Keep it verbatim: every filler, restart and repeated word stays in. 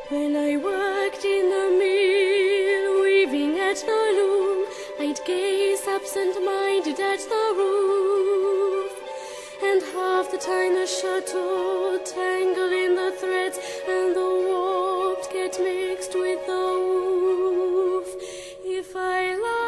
When I worked in the mill, weaving at the loom, I'd gaze absent-minded at the roof, and half the time the shuttle tangled in the threads, and the warp get mixed with the woof. If I lie